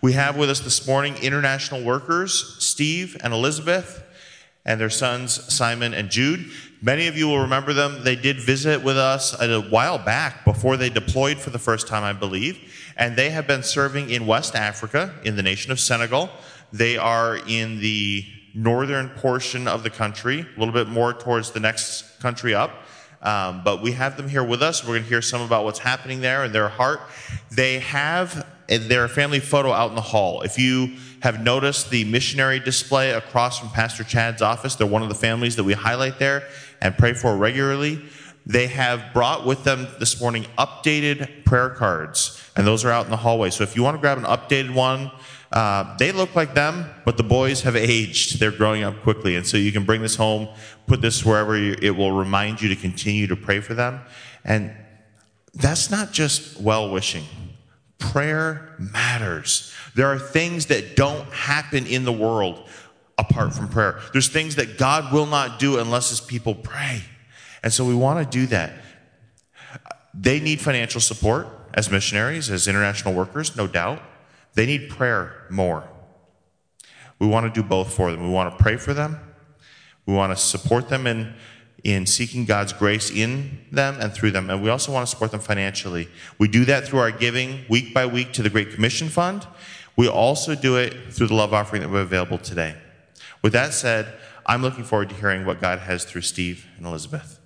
We have with us this morning international workers, Steve and Elizabeth, and their sons, Simon and Jude. Many of you will remember them. They did visit with us a while back before they deployed for the first time, I believe. And they have been serving in West Africa, in the nation of Senegal. They are in the northern portion of the country, a little bit more towards the next country up. But we have them here with us. We're going to hear some about what's happening there and their heart. They have their family photo out in the hall. If you have noticed the missionary display across from Pastor Chad's office, they're one of the families that we highlight there and pray for regularly. They have brought with them this morning updated prayer cards, and those are out in the hallway. So if you want to grab an updated one, they look like them, but the boys have aged. They're growing up quickly, and so you can bring this home, put this wherever it will remind you to continue to pray for them. And that's not just well-wishing. Prayer matters. There are things that don't happen in the world apart from prayer. There's things that God will not do unless his people pray. And so we want to do that. They need financial support as missionaries, as international workers, no doubt. They need prayer more. We want to do both for them. We want to pray for them. We want to support them in seeking God's grace in them and through them. And we also want to support them financially. We do that through our giving week by week to the Great Commission Fund. We also do it through the love offering that we have available today. With that said, I'm looking forward to hearing what God has through Steve and Elizabeth.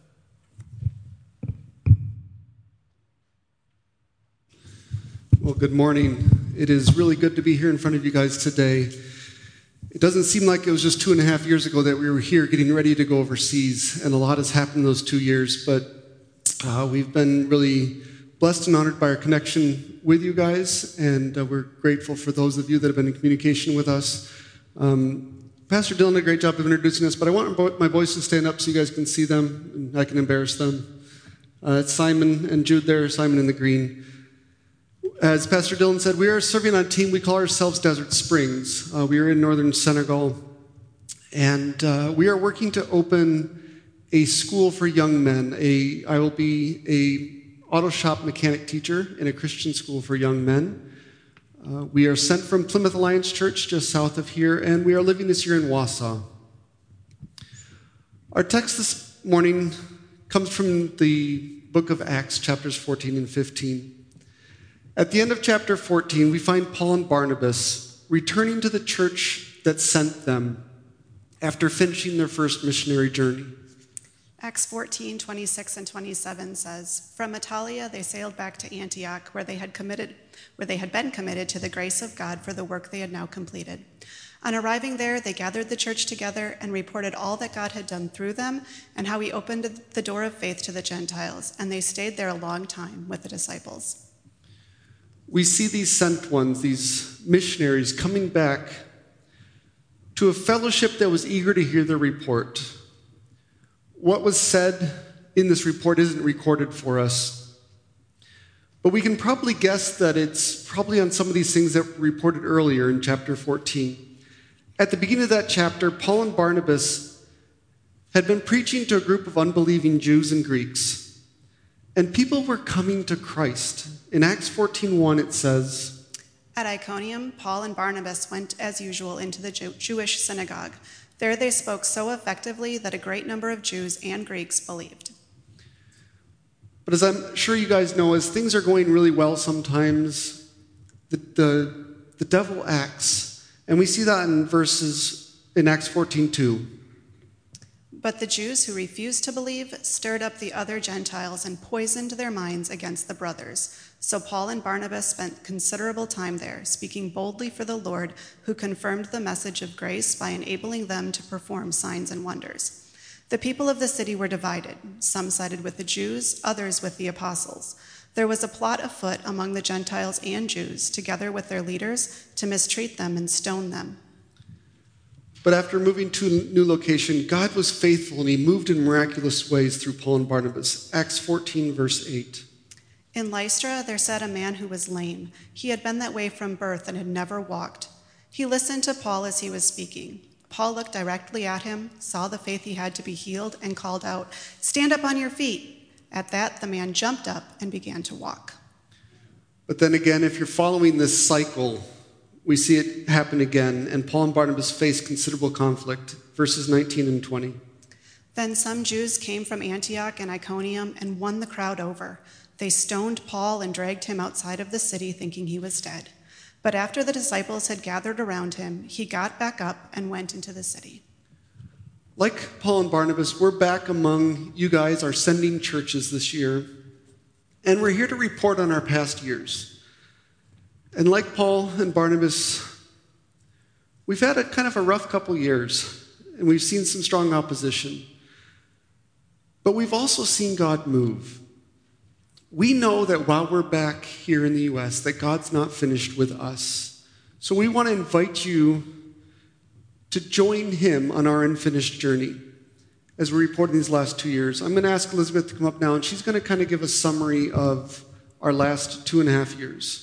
Well, good morning. It is really good to be here in front of you guys today. It doesn't seem like it was just 2.5 years ago that we were here getting ready to go overseas, and a lot has happened in those 2 years, but we've been really blessed and honored by our connection with you guys, and we're grateful for those of you that have been in communication with us. Pastor Dylan did a great job of introducing us, but I want my boys to stand up so you guys can see them, and I can embarrass them. It's Simon and Jude there, Simon in the green. As Pastor Dylan said, we are serving on a team. We call ourselves Desert Springs. We are in northern Senegal, and we are working to open a school for young men. I will be a auto shop mechanic teacher in a Christian school for young men. We are sent from Plymouth Alliance Church just south of here, and we are living this year in Wausau. Our text this morning comes from the book of Acts, chapters 14 and 15. At the end of chapter 14, we find Paul and Barnabas returning to the church that sent them after finishing their first missionary journey. Acts 14, 26 and 27 says, "From Italia they sailed back to Antioch, where they had been committed to the grace of God for the work they had now completed. On arriving there, they gathered the church together and reported all that God had done through them and how he opened the door of faith to the Gentiles, and they stayed there a long time with the disciples." We see these sent ones, these missionaries, coming back to a fellowship that was eager to hear their report. What was said in this report isn't recorded for us, but we can probably guess that it's probably on some of these things that were reported earlier in chapter 14. At the beginning of that chapter, Paul and Barnabas had been preaching to a group of unbelieving Jews and Greeks, and people were coming to Christ. In Acts 14:1, it says, "At Iconium, Paul and Barnabas went as usual into the Jewish synagogue. There they spoke so effectively that a great number of Jews and Greeks believed." But as I'm sure you guys know, as things are going really well sometimes, the devil acts. And we see that in verses in Acts 14:2. "But the Jews who refused to believe stirred up the other Gentiles and poisoned their minds against the brothers. So Paul and Barnabas spent considerable time there, speaking boldly for the Lord, who confirmed the message of grace by enabling them to perform signs and wonders. The people of the city were divided. Some sided with the Jews, others with the apostles. There was a plot afoot among the Gentiles and Jews, together with their leaders, to mistreat them and stone them. But after moving to a new location, God was faithful and he moved in miraculous ways through Paul and Barnabas." Acts 14, verse 8. "In Lystra there sat a man who was lame. He had been that way from birth and had never walked. He listened to Paul as he was speaking. Paul looked directly at him, saw the faith he had to be healed, and called out, 'Stand up on your feet.' At that, the man jumped up and began to walk." But then again, if you're following this cycle, we see it happen again, and Paul and Barnabas face considerable conflict. Verses 19 and 20. Then some Jews came from Antioch and Iconium and won the crowd over. They stoned Paul and dragged him outside of the city, thinking he was dead. But after the disciples had gathered around him, he got back up and went into the city. Like Paul and Barnabas, we're back among you guys, our sending churches this year, and we're here to report on our past years. And like Paul and Barnabas, we've had a kind of a rough couple years, and we've seen some strong opposition. But we've also seen God move. We know that while we're back here in the U.S., that God's not finished with us. So we want to invite you to join him on our unfinished journey as we report in these last 2 years. I'm going to ask Elizabeth to come up now, and she's going to kind of give a summary of our last 2.5 years.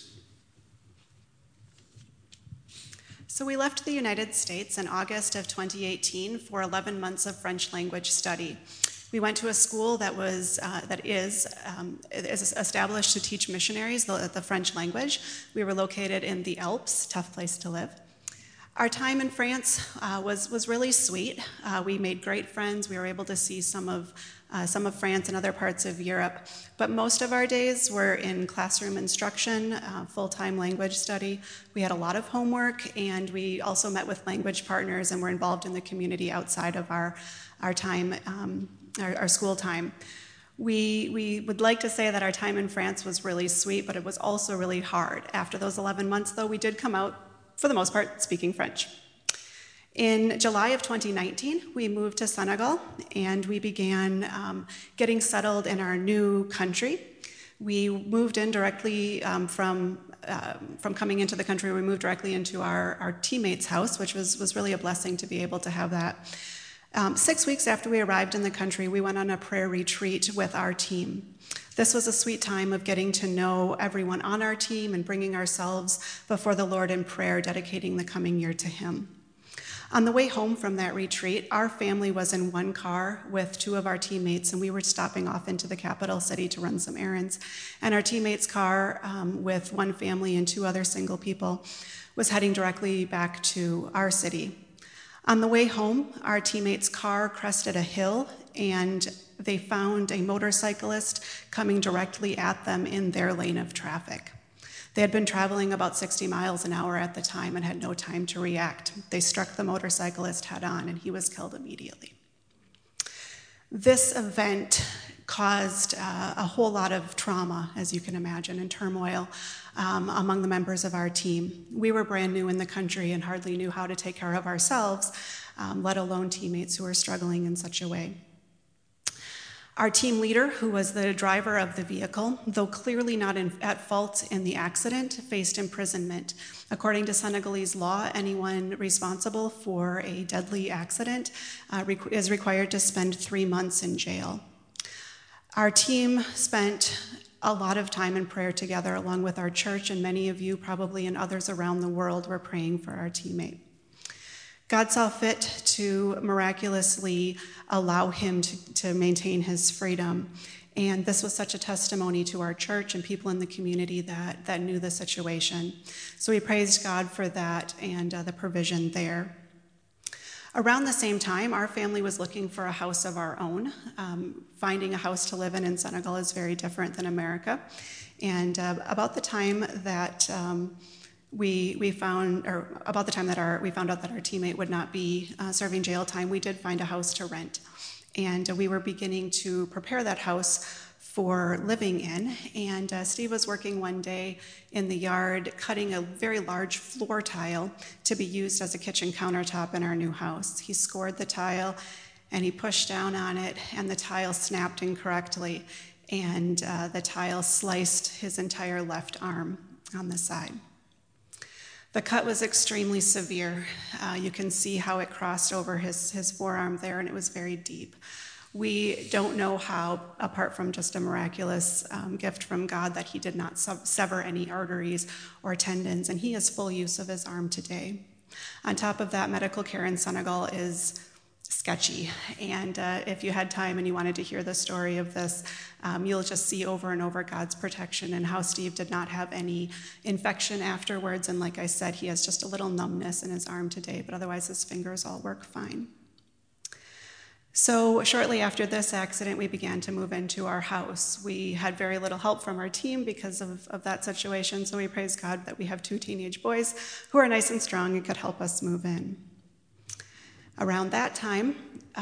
So we left the United States in August of 2018 for 11 months of French language study. We went to a school that is established to teach missionaries the French language. We were located in the Alps, tough place to live. Our time in France was really sweet. We made great friends. We were able to see some of France and other parts of Europe. But most of our days were in classroom instruction, full-time language study. We had a lot of homework, and we also met with language partners and were involved in the community outside of our time, our school time. We would like to say that our time in France was really sweet, but it was also really hard. After those 11 months, though, we did come out, for the most part, speaking French. In July of 2019, we moved to Senegal, and we began getting settled in our new country. We moved in directly from coming into the country. We moved directly into our teammate's house, which was really a blessing to be able to have that. 6 weeks after we arrived in the country, we went on a prayer retreat with our team. This was a sweet time of getting to know everyone on our team and bringing ourselves before the Lord in prayer, dedicating the coming year to him. On the way home from that retreat, our family was in one car with 2 of our teammates, and we were stopping off into the capital city to run some errands. And our teammate's car, with 1 family and 2 other single people, was heading directly back to our city. On the way home, our teammate's car crested a hill, and they found a motorcyclist coming directly at them in their lane of traffic. They had been traveling about 60 miles an hour at the time and had no time to react. They struck the motorcyclist head on, and he was killed immediately. This event caused a whole lot of trauma, as you can imagine, and turmoil among the members of our team. We were brand new in the country and hardly knew how to take care of ourselves, let alone teammates who were struggling in such a way. Our team leader, who was the driver of the vehicle, though clearly not at fault in the accident, faced imprisonment. According to Senegalese law, anyone responsible for a deadly accident is required to spend 3 months in jail. Our team spent a lot of time in prayer together along with our church, and many of you probably and others around the world were praying for our teammate. God saw fit to miraculously allow him to maintain his freedom. And this was such a testimony to our church and people in the community that knew the situation. So we praised God for that and the provision there. Around the same time, our family was looking for a house of our own. Finding a house to live in Senegal is very different than America. And about the time that we found out that our teammate would not be serving jail time, we did find a house to rent. And we were beginning to prepare that house for living in. And Steve was working one day in the yard cutting a very large floor tile to be used as a kitchen countertop in our new house. He scored the tile and he pushed down on it, and the tile snapped incorrectly, and the tile sliced his entire left arm on the side. The cut was extremely severe. You can see how it crossed over his forearm there, and it was very deep. We don't know how, apart from just a miraculous gift from God, that he did not sever any arteries or tendons, and he has full use of his arm today. On top of that, medical care in Senegal is sketchy. And if you had time and you wanted to hear the story of this, you'll just see over and over God's protection and how Steve did not have any infection afterwards. And like I said, he has just a little numbness in his arm today, but otherwise his fingers all work fine. So shortly after this accident, we began to move into our house. We had very little help from our team because of that situation, so we praise God that we have 2 teenage boys who are nice and strong and could help us move in. Around that time,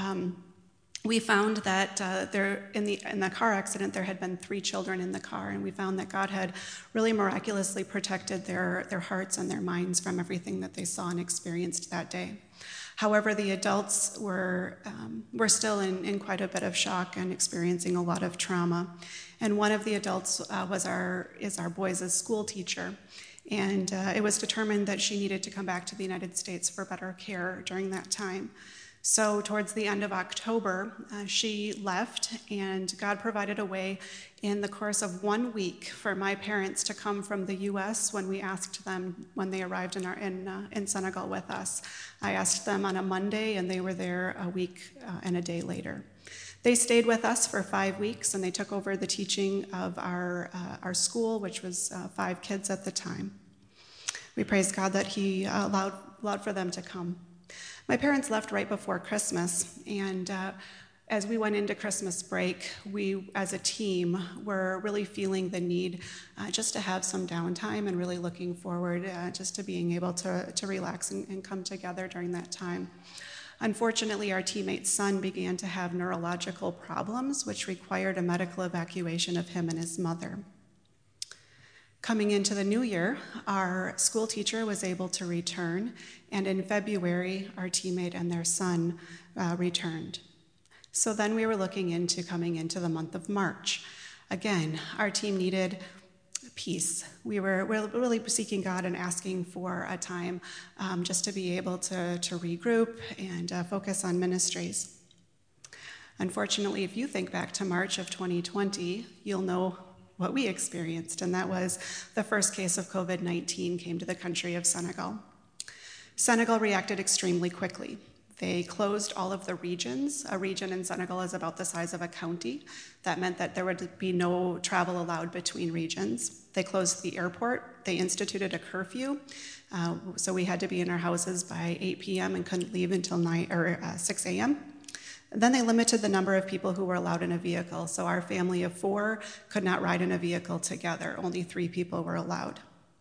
we found that in the car accident, there had been 3 children in the car, and we found that God had really miraculously protected their hearts and their minds from everything that they saw and experienced that day. However, the adults were still in quite a bit of shock and experiencing a lot of trauma. And one of the adults is our boys' school teacher. And it was determined that she needed to come back to the United States for better care during that time. So towards the end of October, she left, and God provided a way in the course of 1 week for my parents to come from the U.S. when we asked them, when they arrived in Senegal with us. I asked them on a Monday, and they were there a week and a day later. They stayed with us for 5 weeks, and they took over the teaching of our school, which was 5 kids at the time. We praise God that He allowed for them to come. My parents left right before Christmas, and as we went into Christmas break, we, as a team, were really feeling the need just to have some downtime and really looking forward just to being able to relax and come together during that time. Unfortunately, our teammate's son began to have neurological problems, which required a medical evacuation of him and his mother. Coming into the new year, our school teacher was able to return, and in February, our teammate and their son returned. So then we were looking into coming into the month of March. Again, our team needed peace. We were really seeking God and asking for a time just to be able to regroup and focus on ministries. Unfortunately, if you think back to March of 2020, you'll know what we experienced, and that was the first case of COVID-19 came to the country of Senegal. Senegal reacted extremely quickly. They closed all of the regions. A region in Senegal is about the size of a county. That meant that there would be no travel allowed between regions. They closed the airport. They instituted a curfew. So we had to be in our houses by 8 p.m. and couldn't leave until 6 a.m. Then they limited the number of people who were allowed in a vehicle. So our family of 4 could not ride in a vehicle together. Only 3 people were allowed.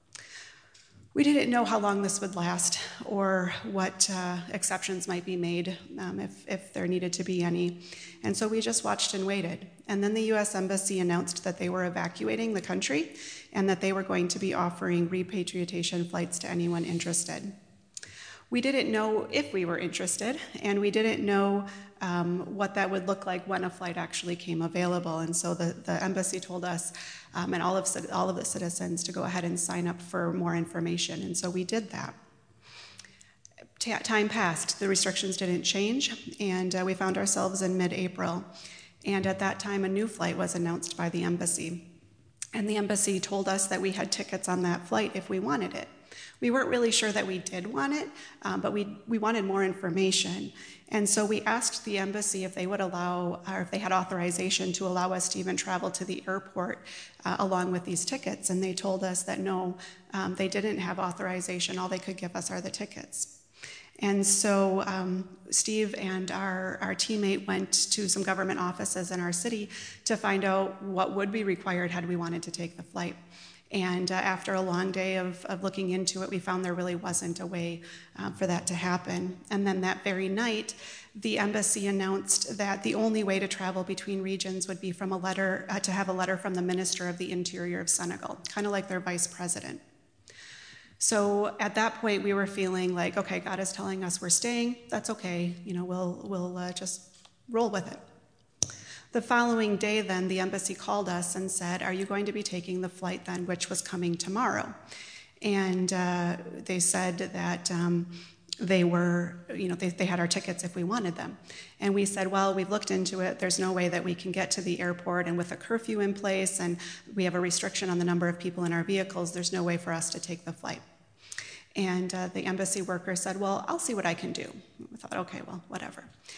We didn't know how long this would last or what exceptions might be made if there needed to be any. And so we just watched and waited. And then the U.S. Embassy announced that they were evacuating the country and that they were going to be offering repatriation flights to anyone interested. We didn't know if we were interested, and we didn't know what that would look like when a flight actually came available. And so the embassy told us and all of the citizens to go ahead and sign up for more information. And so we did that. Time passed. The restrictions didn't change, and we found ourselves in mid-April. And at that time, a new flight was announced by the embassy. And the embassy told us that we had tickets on that flight if we wanted it. We weren't really sure that we did want it, but we wanted more information. And so we asked the embassy if they would allow, or if they had authorization to allow us to even travel to the airport along with these tickets. And they told us that no, they didn't have authorization. All they could give us are the tickets. And so Steve and our teammate went to some government offices in our city to find out what would be required had we wanted to take the flight. And after a long day of looking into it, we found there really wasn't a way for that to happen. And then that very night, the embassy announced that the only way to travel between regions would be from a letter, to have a letter from the Minister of the Interior of Senegal, kind of like their vice president. So at that point, we were feeling like, okay, God is telling us we're staying. That's okay. You know, we'll just roll with it. The following day, then, the embassy called us and said, are you going to be taking the flight then, which was coming tomorrow? And they said that they were, you know, they had our tickets if we wanted them. And we said, well, we've looked into it. There's no way that we can get to the airport, and with a curfew in place, and we have a restriction on the number of people in our vehicles, there's no way for us to take the flight. And the embassy worker said, well, I'll see what I can do. We thought, okay, well, whatever.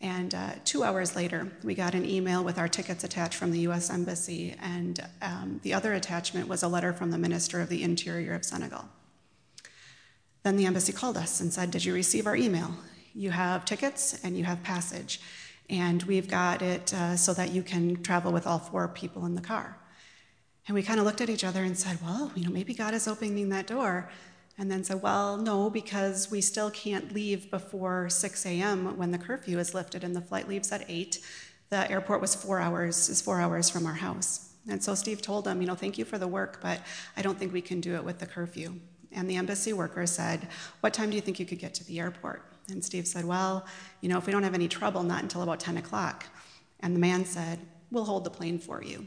And 2 hours later, we got an email with our tickets attached from the U.S. Embassy, and the other attachment was a letter from the Minister of the Interior of Senegal. Then the embassy called us and said, "Did you receive our email? You have tickets and you have passage, and we've got it so that you can travel with all 4 people in the car." And we kind of looked at each other and said, well, maybe God is opening that door. And then said, well, no, because we still can't leave before 6 a.m. when the curfew is lifted and the flight leaves at 8. The airport was 4 hours from our house. And so Steve told him, thank you for the work, but I don't think we can do it with the curfew. And the embassy worker said, what time do you think you could get to the airport? And Steve said, well, if we don't have any trouble, not until about 10 o'clock. And the man said, we'll hold the plane for you.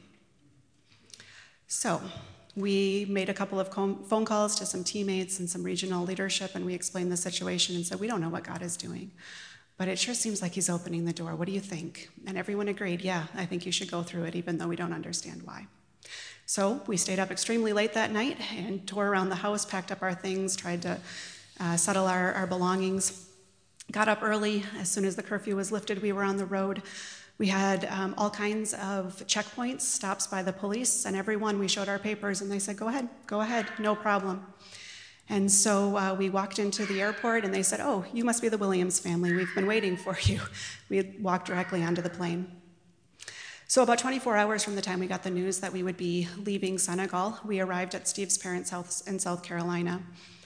So we made a couple of phone calls to some teammates and some regional leadership, and we explained the situation and said, we don't know what God is doing, but it sure seems like he's opening the door. What do you think? And everyone agreed, yeah, I think you should go through it, even though we don't understand why. So we stayed up extremely late that night and tore around the house, packed up our things, tried to settle our belongings. Got up early. As soon as the curfew was lifted, we were on the road. We had all kinds of checkpoints, stops by the police, and everyone, we showed our papers, and they said, go ahead, no problem. And so we walked into the airport, and they said, oh, you must be the Williams family. We've been waiting for you. We walked directly onto the plane. So about 24 hours from the time we got the news that we would be leaving Senegal, we arrived at Steve's parents' house in South Carolina.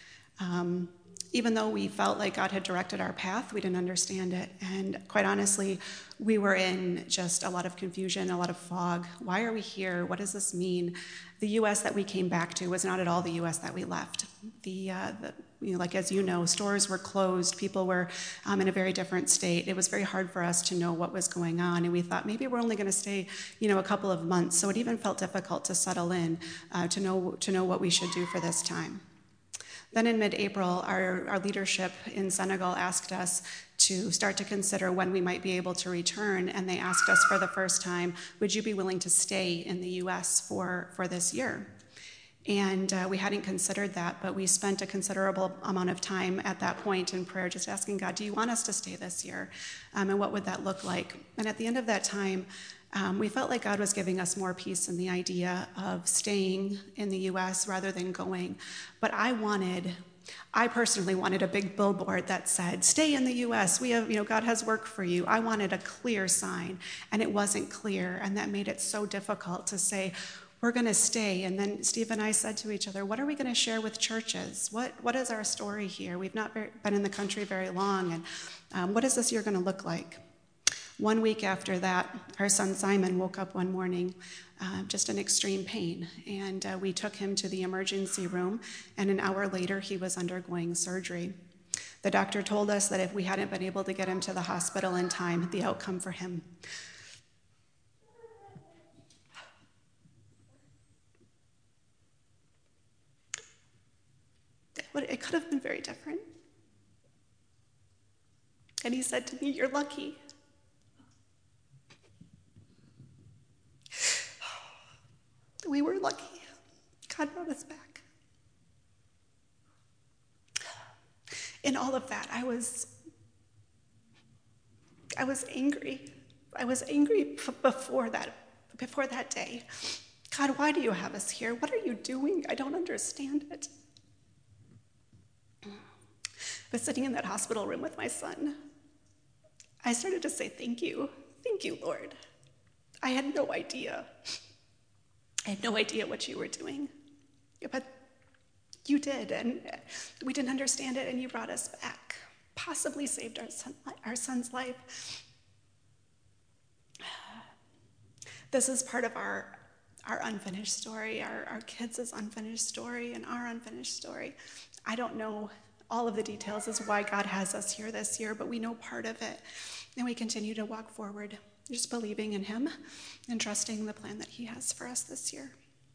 Even though we felt like God had directed our path, we didn't understand it. And quite honestly, we were in just a lot of confusion, a lot of fog. Why are we here? What does this mean? The U.S. that we came back to was not at all the U.S. that we left. As you know, stores were closed. People were in a very different state. It was very hard for us to know what was going on. And we thought maybe we're only going to stay, a couple of months. So it even felt difficult to settle in, to know what we should do for this time. Then in mid-April, our leadership in Senegal asked us to start to consider when we might be able to return, and they asked us for the first time, would you be willing to stay in the U.S. for this year? And we hadn't considered that, but we spent a considerable amount of time at that point in prayer just asking God, do you want us to stay this year? And what would that look like? And at the end of that time, we felt like God was giving us more peace in the idea of staying in the U.S. rather than going. But I personally wanted a big billboard that said, stay in the U.S. We have, God has work for you. I wanted a clear sign, and it wasn't clear, and that made it so difficult to say, we're going to stay. And then Steve and I said to each other, what are we going to share with churches? What is our story here? We've not been in the country very long, and what is this year going to look like? 1 week after that, our son Simon woke up one morning just in extreme pain, and we took him to the emergency room, and an hour later he was undergoing surgery. The doctor told us that if we hadn't been able to get him to the hospital in time, the outcome for him it could have been very different. And he said to me, you're lucky. We were lucky. God brought us back. In all of that, I was angry. I was angry before that day. God, why do you have us here? What are you doing? I don't understand it. But sitting in that hospital room with my son, I started to say, thank you, Lord. I had no idea. I had no idea what you were doing, but you did, and we didn't understand it, and you brought us back, possibly saved our son's life. This is part of our unfinished story, our kids' unfinished story, and our unfinished story. I don't know all of the details as why God has us here this year, but we know part of it, and we continue to walk forward, just believing in him and trusting the plan that he has for us this year.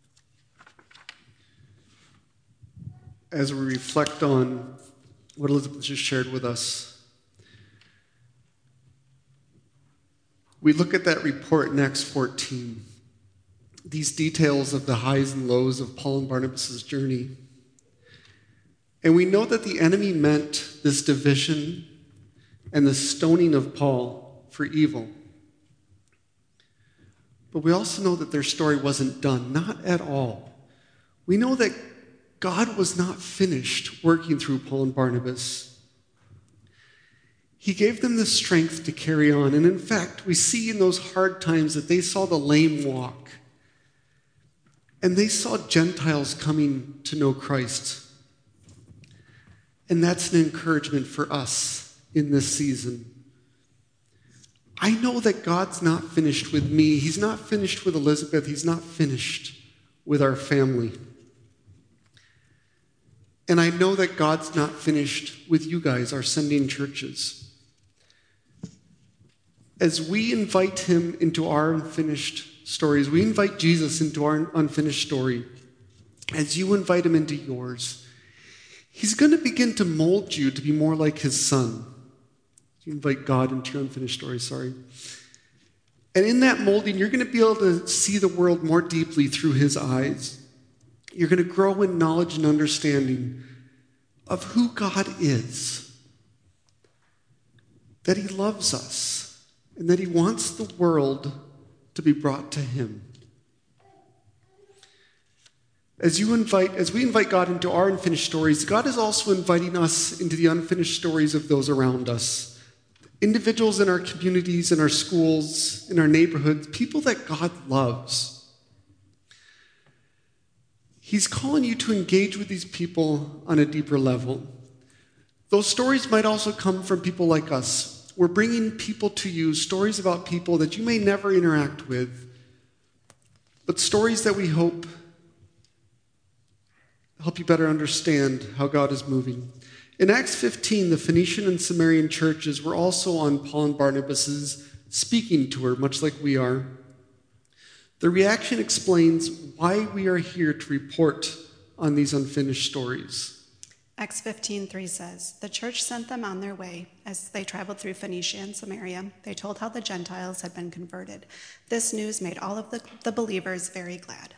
As we reflect on what Elizabeth just shared with us, we look at that report in Acts 14, these details of the highs and lows of Paul and Barnabas' journey. And we know that the enemy meant this division and the stoning of Paul for evil. But we also know that their story wasn't done, not at all. We know that God was not finished working through Paul and Barnabas. He gave them the strength to carry on. And in fact, we see in those hard times that they saw the lame walk. And they saw Gentiles coming to know Christ. And that's an encouragement for us in this season. I know that God's not finished with me. He's not finished with Elizabeth. He's not finished with our family. And I know that God's not finished with you guys, our sending churches. As we invite him into our unfinished stories, we invite Jesus into our unfinished story. As you invite him into yours, he's going to begin to mold you to be more like his son. You invite God into your unfinished story, sorry. And in that molding, you're going to be able to see the world more deeply through his eyes. You're going to grow in knowledge and understanding of who God is, that he loves us, and that he wants the world to be brought to him. As we invite God into our unfinished stories, God is also inviting us into the unfinished stories of those around us. Individuals in our communities, in our schools, in our neighborhoods, people that God loves. He's calling you to engage with these people on a deeper level. Those stories might also come from people like us. We're bringing people to you, stories about people that you may never interact with, but stories that we hope help you better understand how God is moving. In Acts 15, the Phoenician and Samaritan churches were also on Paul and Barnabas' speaking tour, much like we are. The reaction explains why we are here to report on these unfinished stories. Acts 15:3 says, "The church sent them on their way. As they traveled through Phoenicia and Samaria, they told how the Gentiles had been converted. This news made all of the believers very glad."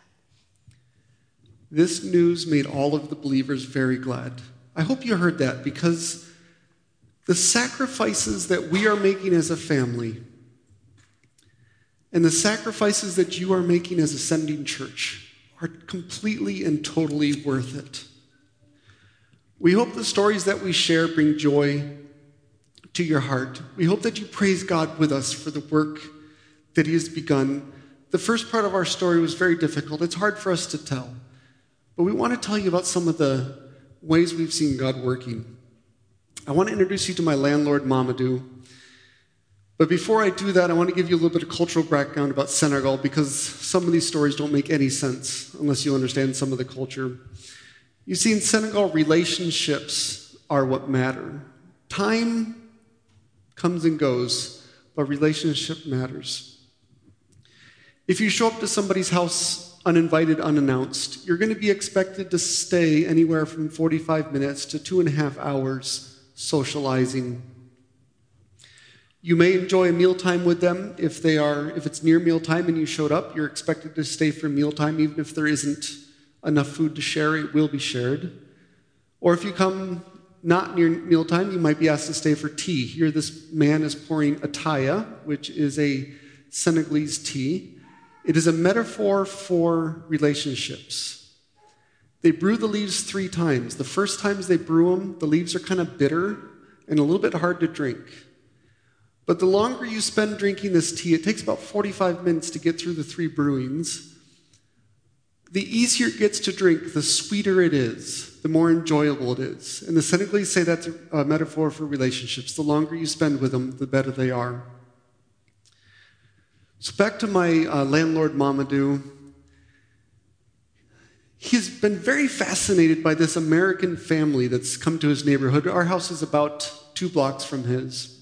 This news made all of the believers very glad. I hope you heard that, because the sacrifices that we are making as a family and the sacrifices that you are making as a sending church are completely and totally worth it. We hope the stories that we share bring joy to your heart. We hope that you praise God with us for the work that he has begun. The first part of our story was very difficult. It's hard for us to tell. But we want to tell you about some of the ways we've seen God working. I want to introduce you to my landlord, Mamadou. But before I do that, I want to give you a little bit of cultural background about Senegal, because some of these stories don't make any sense unless you understand some of the culture. You see, in Senegal, relationships are what matter. Time comes and goes, but relationship matters. If you show up to somebody's house uninvited, unannounced, you're going to be expected to stay anywhere from 45 minutes to 2.5 hours socializing. You may enjoy a mealtime with them. If it's near mealtime and you showed up, you're expected to stay for mealtime. Even if there isn't enough food to share, it will be shared. Or if you come not near mealtime, you might be asked to stay for tea. Here this man is pouring ataya, which is a Senegalese tea. It is a metaphor for relationships. They brew the leaves 3 times. The first times they brew them, the leaves are kind of bitter and a little bit hard to drink. But the longer you spend drinking this tea, it takes about 45 minutes to get through the 3 brewings. The easier it gets to drink, the sweeter it is, the more enjoyable it is. And the Senegalese say that's a metaphor for relationships. The longer you spend with them, the better they are. So back to my landlord, Mamadou. He's been very fascinated by this American family that's come to his neighborhood. Our house is about 2 blocks from his.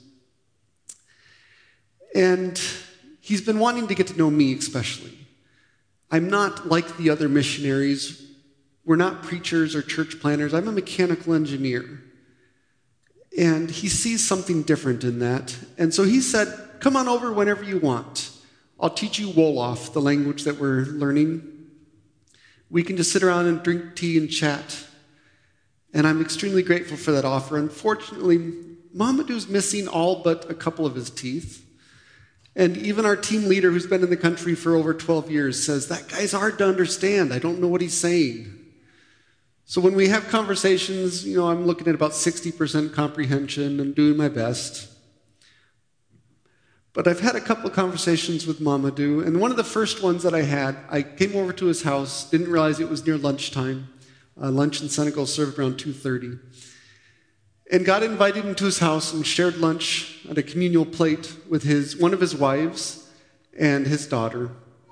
And he's been wanting to get to know me especially. I'm not like the other missionaries. We're not preachers or church planners. I'm a mechanical engineer. And he sees something different in that. And so he said, "Come on over whenever you want. I'll teach you Wolof, the language that we're learning. We can just sit around and drink tea and chat." And I'm extremely grateful for that offer. Unfortunately, Mamadou's missing all but a couple of his teeth. And even our team leader, who's been in the country for over 12 years, says, that guy's hard to understand. I don't know what he's saying. So when we have conversations, I'm looking at about 60% comprehension and doing my best. But I've had a couple of conversations with Mamadou, and one of the first ones that I came over to his house, didn't realize it was near lunchtime. Lunch in Senegal served around 2:30. And got invited into his house and shared lunch at a communal plate with one of his wives and his daughter.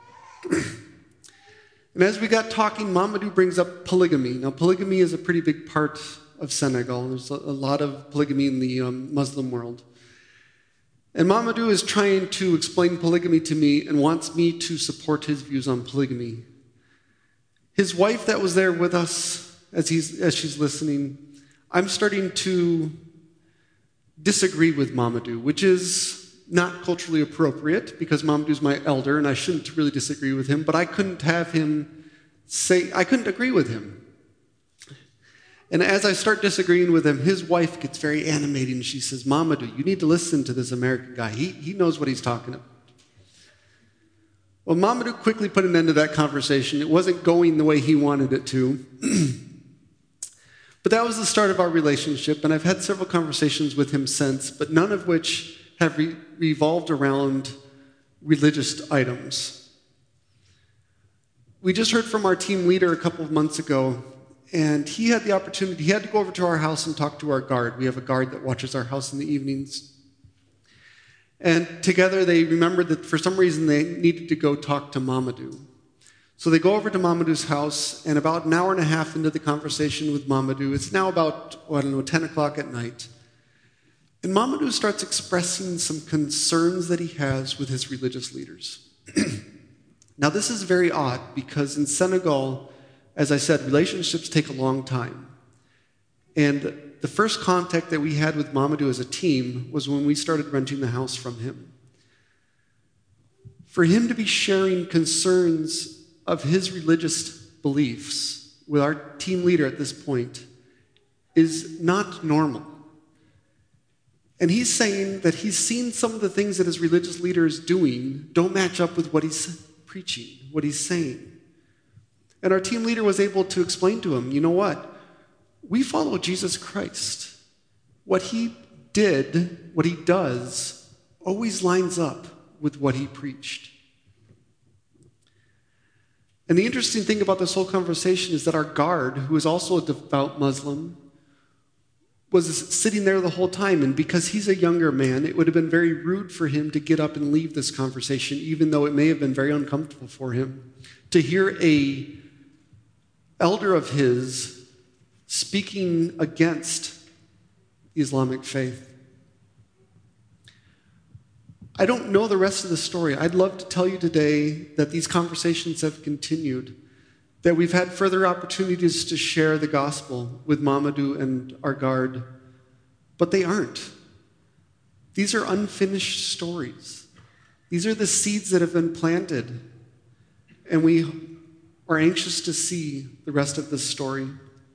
And as we got talking, Mamadou brings up polygamy. Now, polygamy is a pretty big part of Senegal. There's a lot of polygamy in the Muslim world. And Mamadou is trying to explain polygamy to me and wants me to support his views on polygamy. His wife that was there with us as she's listening, I'm starting to disagree with Mamadou, which is not culturally appropriate because Mamadou's my elder and I shouldn't really disagree with him, but I couldn't agree with him. And as I start disagreeing with him, his wife gets very animated and she says, Mamadou, you need to listen to this American guy. He knows what he's talking about. Well, Mamadou quickly put an end to that conversation. It wasn't going the way he wanted it to. But that was the start of our relationship, and I've had several conversations with him since, but none of which have revolved around religious items. We just heard from our team leader a couple of months ago, and he had the opportunity, he had to go over to our house and talk to our guard. We have a guard that watches our house in the evenings. And together they remembered that for some reason they needed to go talk to Mamadou. So they go over to Mamadou's house, and about an hour and a half into the conversation with Mamadou, it's now about, 10 o'clock at night, and Mamadou starts expressing some concerns that he has with his religious leaders. Now, this is very odd, because in Senegal, as I said, relationships take a long time. And the first contact that we had with Mamadou as a team was when we started renting the house from him. For him to be sharing concerns of his religious beliefs with our team leader at this point is not normal. And he's saying that he's seen some of the things that his religious leader is doing don't match up with what he's preaching, what he's saying. And our team leader was able to explain to him, you know what? We follow Jesus Christ. What he did, what he does, always lines up with what he preached. And the interesting thing about this whole conversation is that our guard, who is also a devout Muslim, was sitting there the whole time. And because he's a younger man, it would have been very rude for him to get up and leave this conversation, even though it may have been very uncomfortable for him, to hear a elder of his speaking against the Islamic faith. I don't know the rest of the story. I'd love to tell you today that these conversations have continued, that we've had further opportunities to share the gospel with Mamadou and our guard, but they aren't. These are unfinished stories. These are the seeds that have been planted, and we are anxious to see the rest of this story.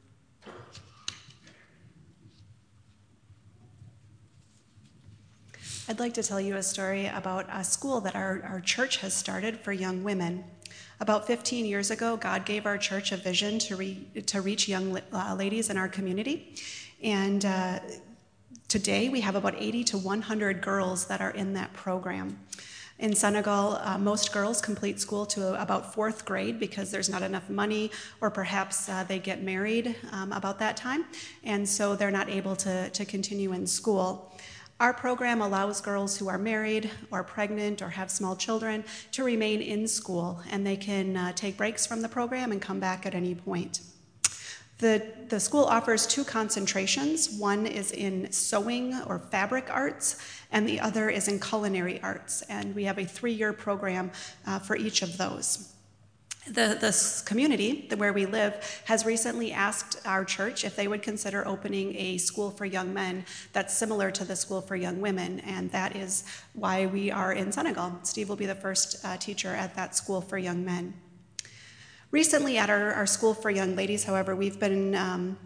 I'd like to tell you a story about a school that our church has started for young women. About 15 years ago, God gave our church a vision to reach young ladies in our community. And today we have about 80 to 100 girls that are in that program. In Senegal, most girls complete school to about 4th grade because there's not enough money, or perhaps they get married about that time, and so they're not able to continue in school. Our program allows girls who are married or pregnant or have small children to remain in school, and they can take breaks from the program and come back at any point. The school offers 2 concentrations. One is in sewing or fabric arts, and the other is in culinary arts, and we have a 3-year program for each of those. This community, where we live, has recently asked our church if they would consider opening a school for young men that's similar to the school for young women, and that is why we are in Senegal. Steve will be the first teacher at that school for young men. Recently at our school for young ladies, however, we've been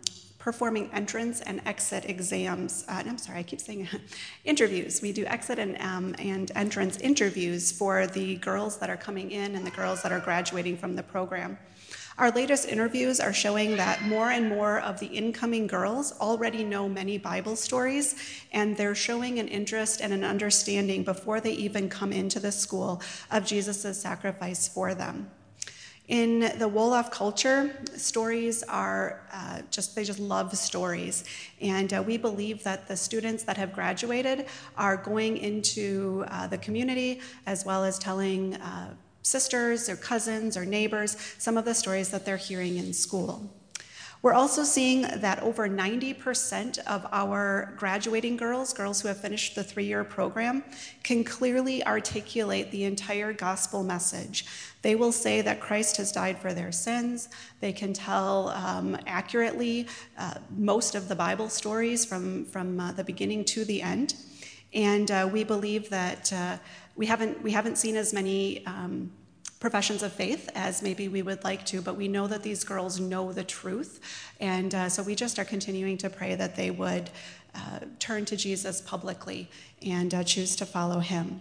performing entrance and exit exams. I keep saying interviews. We do exit and entrance interviews for the girls that are coming in and the girls that are graduating from the program. Our latest interviews are showing that more and more of the incoming girls already know many Bible stories, and they're showing an interest and an understanding before they even come into the school of Jesus' sacrifice for them. In the Wolof culture, stories are they just love stories. And we believe that the students that have graduated are going into the community as well as telling sisters or cousins or neighbors some of the stories that they're hearing in school. We're also seeing that over 90% of our graduating girls who have finished the 3-year program, can clearly articulate the entire gospel message. They will say that Christ has died for their sins. They can tell accurately most of the Bible stories from the beginning to the end. And we believe that we haven't seen as many professions of faith as maybe we would like to, but we know that these girls know the truth. And so we just are continuing to pray that they would turn to Jesus publicly and choose to follow him.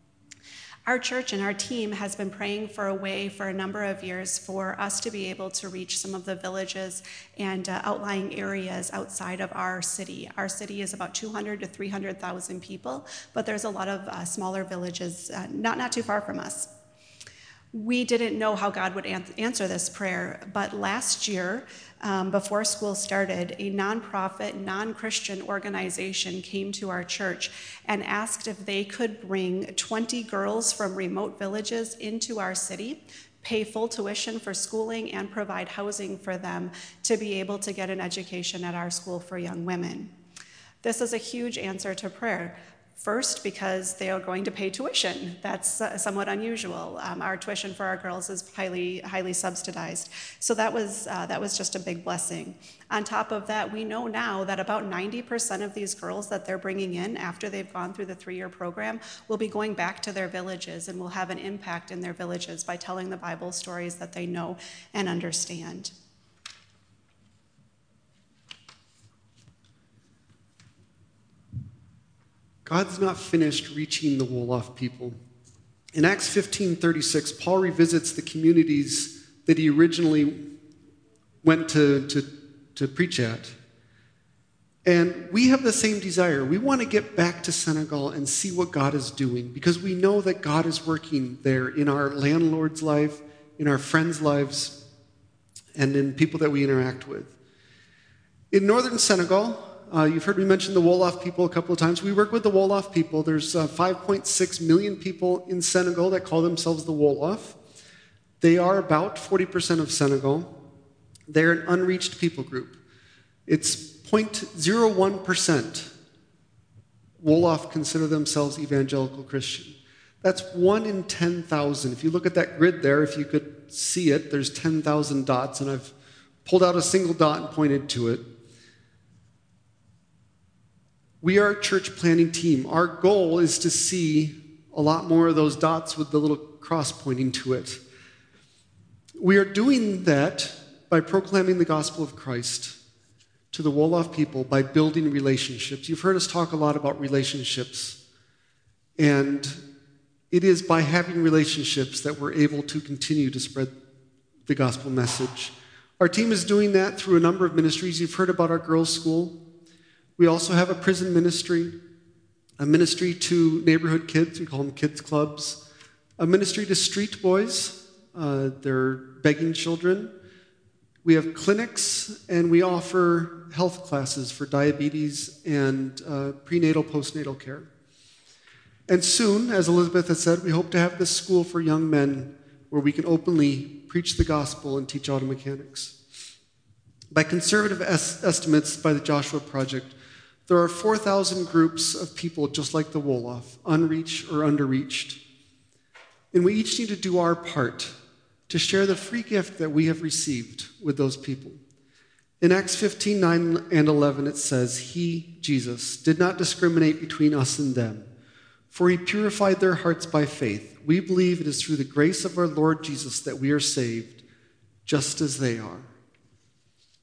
Our church and our team has been praying for a way for a number of years for us to be able to reach some of the villages and outlying areas outside of our city. Our city is about 200 to 300,000 people, but there's a lot of smaller villages not too far from us. We didn't know how God would answer this prayer, but last year, before school started, a nonprofit, non-Christian organization came to our church and asked if they could bring 20 girls from remote villages into our city, pay full tuition for schooling, and provide housing for them to be able to get an education at our school for young women. This is a huge answer to prayer. First, because they are going to pay tuition. That's somewhat unusual. Our tuition for our girls is highly subsidized. So that was just a big blessing. On top of that, we know now that about 90% of these girls that they're bringing in after they've gone through the 3-year program will be going back to their villages and will have an impact in their villages by telling the Bible stories that they know and understand. God's not finished reaching the Wolof people. In Acts 15:36, Paul revisits the communities that he originally went to preach at. And we have the same desire. We want to get back to Senegal and see what God is doing, because we know that God is working there in our landlord's life, in our friends' lives, and in people that we interact with. In northern Senegal, you've heard me mention the Wolof people a couple of times. We work with the Wolof people. There's 5.6 million people in Senegal that call themselves the Wolof. They are about 40% of Senegal. They're an unreached people group. It's 0.01% Wolof consider themselves evangelical Christian. That's 1 in 10,000. If you look at that grid there, if you could see it, there's 10,000 dots, and I've pulled out a single dot and pointed to it. We are a church planning team. Our goal is to see a lot more of those dots with the little cross pointing to it. We are doing that by proclaiming the gospel of Christ to the Wolof people, by building relationships. You've heard us talk a lot about relationships. And it is by having relationships that we're able to continue to spread the gospel message. Our team is doing that through a number of ministries. You've heard about our girls' school. We also have a prison ministry, a ministry to neighborhood kids, we call them kids clubs, a ministry to street boys, they're begging children. We have clinics, and we offer health classes for diabetes and prenatal, postnatal care. And soon, as Elizabeth has said, we hope to have this school for young men where we can openly preach the gospel and teach auto mechanics. By conservative estimates by the Joshua Project, there are 4,000 groups of people just like the Wolof, unreached or underreached. And we each need to do our part to share the free gift that we have received with those people. In Acts 15:9 and 11, it says, He, Jesus, did not discriminate between us and them, for he purified their hearts by faith. We believe it is through the grace of our Lord Jesus that we are saved, just as they are.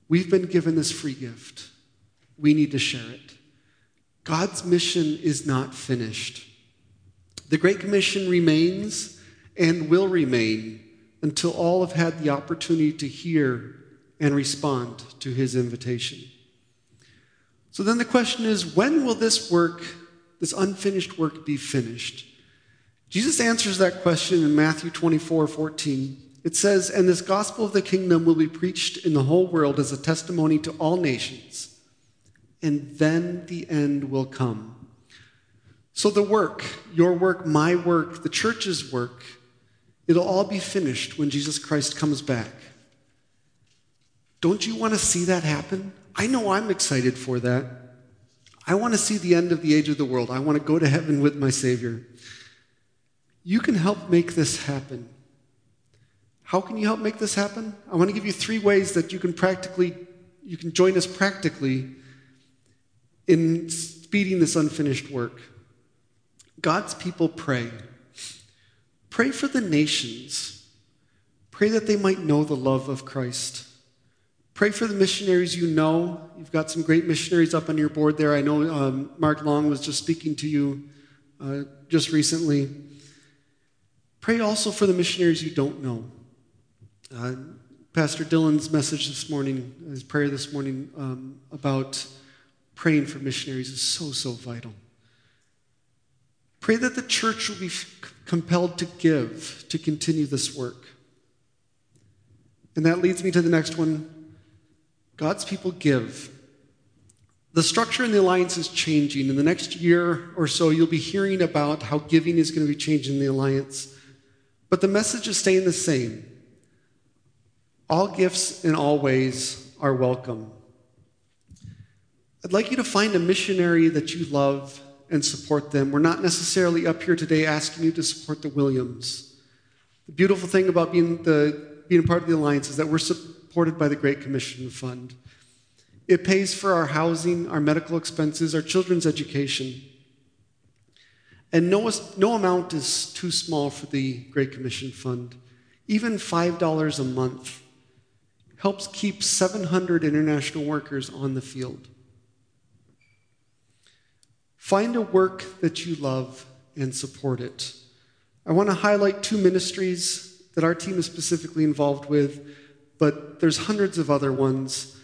We've been given this free gift. We need to share it. God's mission is not finished. The Great Commission remains and will remain until all have had the opportunity to hear and respond to his invitation. So then the question is, when will this work, this unfinished work, be finished? Jesus answers that question in Matthew 24:14. It says, "And this gospel of the kingdom will be preached in the whole world as a testimony to all nations, and then the end will come." So the work, your work, my work, the church's work, it'll all be finished when Jesus Christ comes back. Don't you want to see that happen? I know I'm excited for that. I want to see the end of the age of the world. I want to go to heaven with my Savior. You can help make this happen. How can you help make this happen? I want to give you 3 ways that you can join us practically in speeding this unfinished work. God's people pray. Pray for the nations. Pray that they might know the love of Christ. Pray for the missionaries you know. You've got some great missionaries up on your board there. I know Mark Long was just speaking to you just recently. Pray also for the missionaries you don't know. Pastor Dylan's message this morning, his prayer this morning about praying for missionaries is so vital. Pray that the church will be compelled to give to continue this work. And that leads me to the next one. God's people give. The structure in the Alliance is changing. In the next year or so, you'll be hearing about how giving is going to be changing in the Alliance. But the message is staying the same. All gifts in all ways are welcome. I'd like you to find a missionary that you love and support them. We're not necessarily up here today asking you to support the Williams. The beautiful thing about being a part of the Alliance is that we're supported by the Great Commission Fund. It pays for our housing, our medical expenses, our children's education. And no amount is too small for the Great Commission Fund. Even $5 a month helps keep 700 international workers on the field. Find a work that you love and support it. I want to highlight 2 ministries that our team is specifically involved with, but there's hundreds of other ones.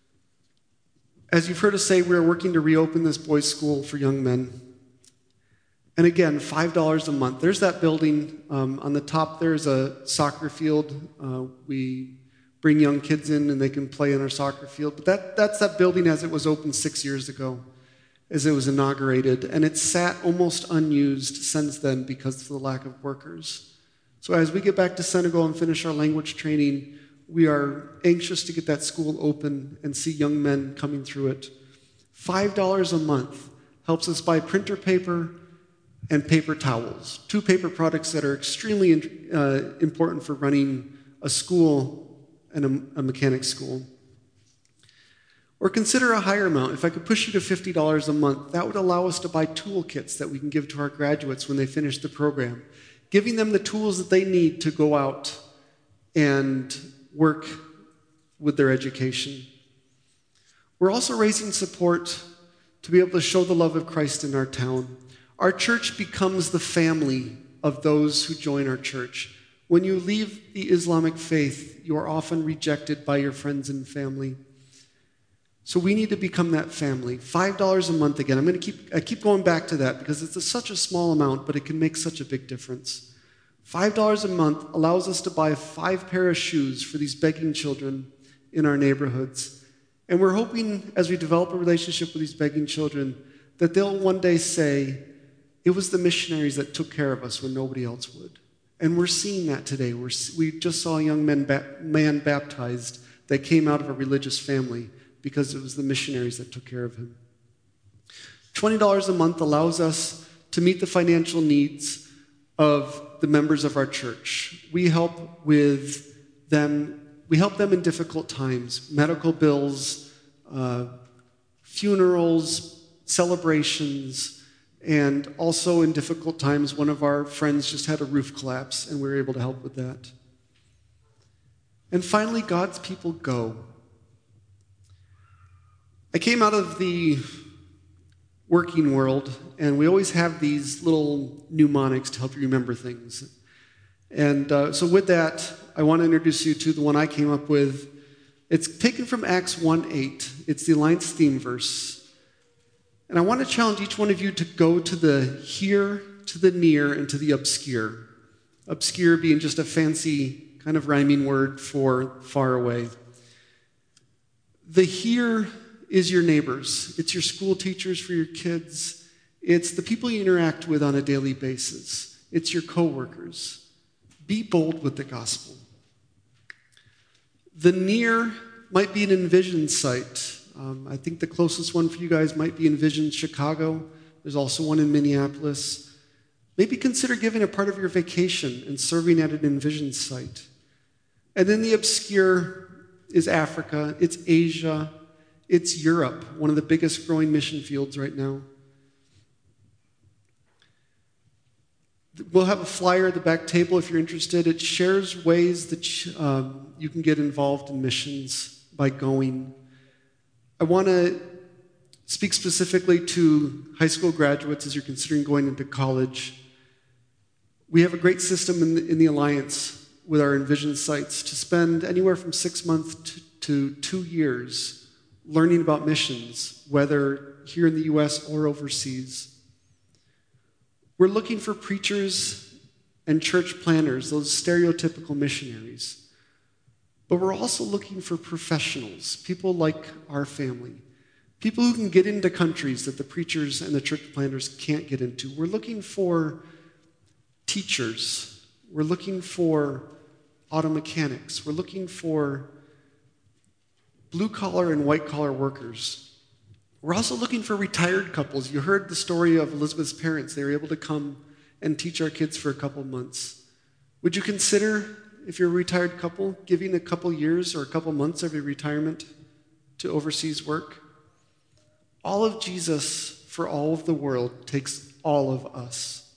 As you've heard us say, we're working to reopen this boys' school for young men. And again, $5 a month. There's that building. On the top, there's a soccer field. We bring young kids in and they can play in our soccer field. But that's that building as it was opened 6 years ago, as it was inaugurated. And it's sat almost unused since then because of the lack of workers. So as we get back to Senegal and finish our language training, we are anxious to get that school open and see young men coming through it. $5 a month helps us buy printer paper and paper towels, 2 paper products that are extremely important for running a school and a mechanic school. Or consider a higher amount. If I could push you to $50 a month, that would allow us to buy toolkits that we can give to our graduates when they finish the program, giving them the tools that they need to go out and work with their education. We're also raising support to be able to show the love of Christ in our town. Our church becomes the family of those who join our church. When you leave the Islamic faith, you are often rejected by your friends and family. So we need to become that family. $5 a month again. I keep going back to that because it's such a small amount, but it can make such a big difference. $5 a month allows us to buy 5 pair of shoes for these begging children in our neighborhoods. And we're hoping as we develop a relationship with these begging children that they'll one day say, it was the missionaries that took care of us when nobody else would. And we're seeing that today. We just saw a young man baptized that came out of a religious family because it was the missionaries that took care of him. $20 a month allows us to meet the financial needs of the members of our church. We help them in difficult times, medical bills, funerals, celebrations, and also in difficult times, one of our friends just had a roof collapse, and we were able to help with that. And finally, God's people go. I came out of the working world, and we always have these little mnemonics to help you remember things. And so with that, I want to introduce you to the one I came up with. It's taken from Acts 1:8. It's the Alliance theme verse. And I want to challenge each one of you to go to the here, to the near, and to the obscure. Obscure being just a fancy kind of rhyming word for far away. The here is your neighbors. It's your school teachers for your kids. It's the people you interact with on a daily basis. It's your coworkers. Be bold with the gospel. The near might be an Envision site. I think the closest one for you guys might be Envision Chicago. There's also one in Minneapolis. Maybe consider giving a part of your vacation and serving at an Envision site. And then the obscure is Africa, it's Asia, it's Europe, one of the biggest growing mission fields right now. We'll have a flyer at the back table if you're interested. It shares ways that you can get involved in missions by going. I want to speak specifically to high school graduates as you're considering going into college. We have a great system in the Alliance with our Envision sites to spend anywhere from 6 months to 2 years learning about missions, whether here in the U.S. or overseas. We're looking for preachers and church planners, those stereotypical missionaries. But we're also looking for professionals, people like our family, people who can get into countries that the preachers and the church planners can't get into. We're looking for teachers. We're looking for auto mechanics. We're looking for blue-collar and white-collar workers. We're also looking for retired couples. You heard the story of Elizabeth's parents. They were able to come and teach our kids for a couple months. Would you consider, if you're a retired couple, giving a couple years or a couple months of your retirement to overseas work? All of Jesus for all of the world takes all of us.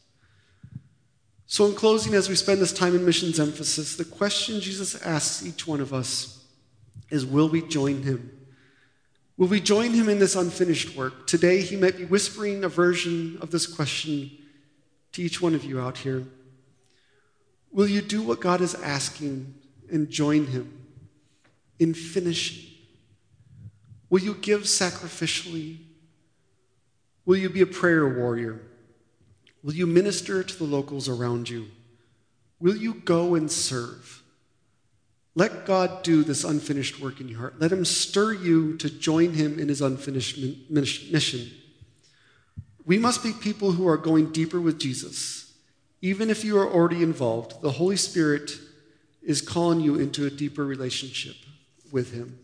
So in closing, as we spend this time in missions emphasis, the question Jesus asks each one of us is, will we join him? Will we join him in this unfinished work? Today, he might be whispering a version of this question to each one of you out here. Will you do what God is asking and join him in finishing? Will you give sacrificially? Will you be a prayer warrior? Will you minister to the locals around you? Will you go and serve? Let God do this unfinished work in your heart. Let him stir you to join him in his unfinished mission. We must be people who are going deeper with Jesus. Even if you are already involved, the Holy Spirit is calling you into a deeper relationship with him.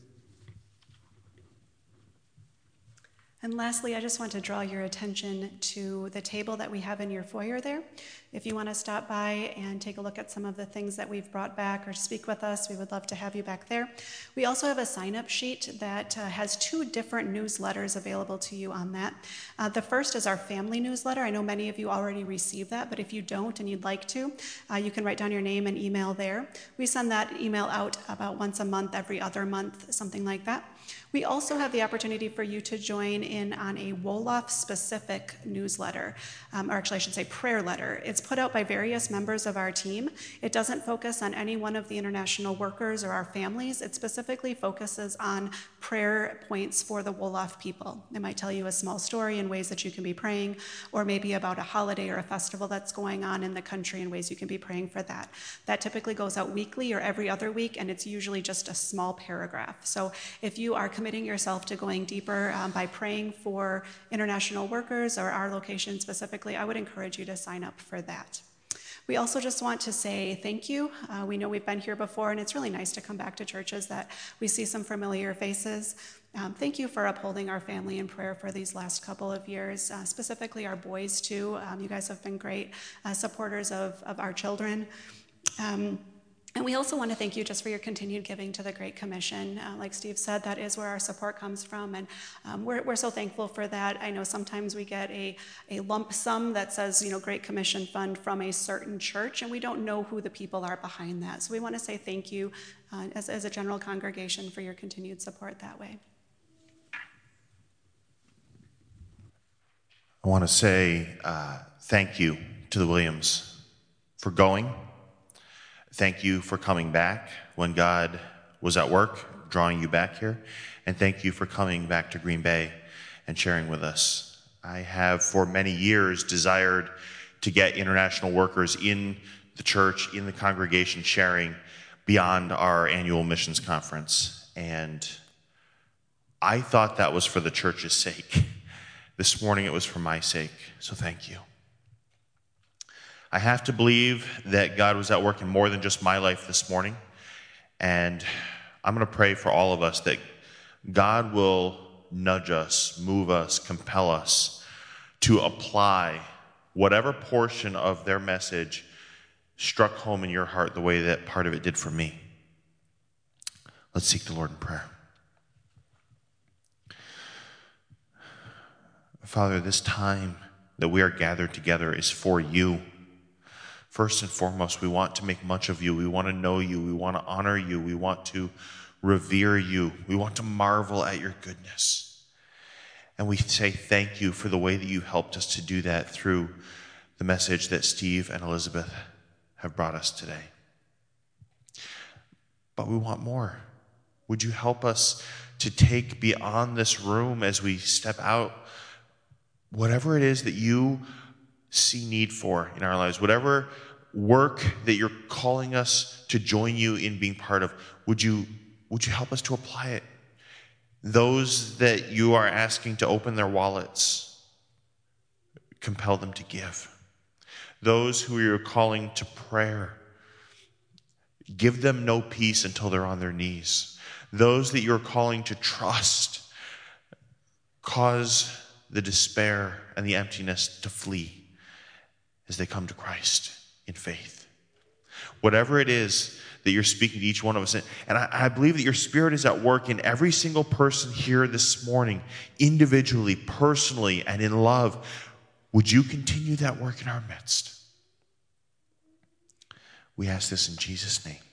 And lastly, I just want to draw your attention to the table that we have in your foyer there. If you want to stop by and take a look at some of the things that we've brought back or speak with us, we would love to have you back there. We also have a sign-up sheet that has 2 different newsletters available to you on that. The first is our family newsletter. I know many of you already received that, but if you don't and you'd like to, you can write down your name and email there. We send that email out about once a month, every other month, something like that. We also have the opportunity for you to join in on a Wolof-specific newsletter, or actually I should say prayer letter. It's put out by various members of our team. It doesn't focus on any one of the international workers or our families. It specifically focuses on prayer points for the Wolof people. It might tell you a small story in ways that you can be praying, or maybe about a holiday or a festival that's going on in the country and ways you can be praying for that. That typically goes out weekly or every other week, and it's usually just a small paragraph. So if you are committing yourself to going deeper by praying for international workers or our location specifically, I would encourage you to sign up for that. We also just want to say thank you. We know we've been here before, and it's really nice to come back to churches that we see some familiar faces. Thank you for upholding our family in prayer for these last couple of years, specifically our boys too. You guys have been great supporters of our children. And we also want to thank you just for your continued giving to the Great Commission. Like Steve said, that is where our support comes from, and we're so thankful for that. I know sometimes we get a lump sum that says, Great Commission fund from a certain church, and we don't know who the people are behind that. So we want to say thank you as a general congregation for your continued support that way. I want to say thank you to the Williams for going. Thank you for coming back when God was at work, drawing you back here. And thank you for coming back to Green Bay and sharing with us. I have for many years desired to get international workers in the church, in the congregation, sharing beyond our annual missions conference. And I thought that was for the church's sake. This morning it was for my sake, so thank you. I have to believe that God was at work in more than just my life this morning. And I'm going to pray for all of us that God will nudge us, move us, compel us to apply whatever portion of their message struck home in your heart the way that part of it did for me. Let's seek the Lord in prayer. Father, this time that we are gathered together is for you. First and foremost, we want to make much of you. We want to know you. We want to honor you. We want to revere you. We want to marvel at your goodness. And we say thank you for the way that you helped us to do that through the message that Steve and Elizabeth have brought us today. But we want more. Would you help us to take beyond this room as we step out whatever it is that you see need for in our lives, whatever work that you're calling us to join you in being part of, would you help us to apply it? Those that you are asking to open their wallets, compel them to give. Those who you're calling to prayer, give them no peace until they're on their knees. Those that you're calling to trust, cause the despair and the emptiness to flee as they come to Christ in faith. Whatever it is that you're speaking to each one of us, and I believe that your Spirit is at work in every single person here this morning, individually, personally, and in love. Would you continue that work in our midst? We ask this in Jesus' name.